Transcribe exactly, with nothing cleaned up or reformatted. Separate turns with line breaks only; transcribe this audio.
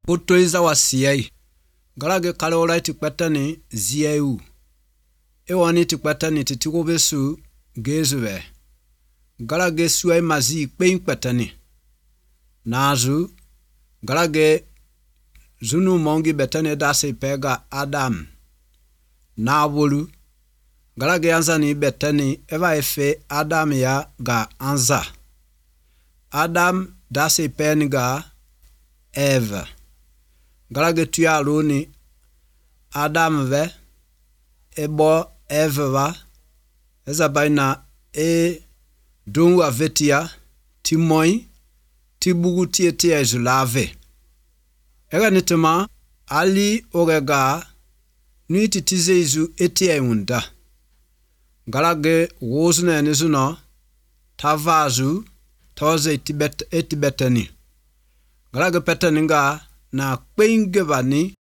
Potoiza wa siyai. Galage kalora tikpatani ziyau. Ewani tikpatani titikubesu gezuwe. Galage suai mazi kpein patani. Nazu galage zunu mongi betane dasi pega Adam. Nabulu galage anzani betani eva efe Adam ya ga anza. Adam dasi peniga Eve. Galage tuya luni Adam ve ebo Eve va ezabaina e dunwa vetia timoi tibugu tie tie zulave. Ega nitema ali orega nuiti tize izu etie unda. Galage wozuna nizuna tavazu toze etibet etibetani. Galage petaninga na kweingevani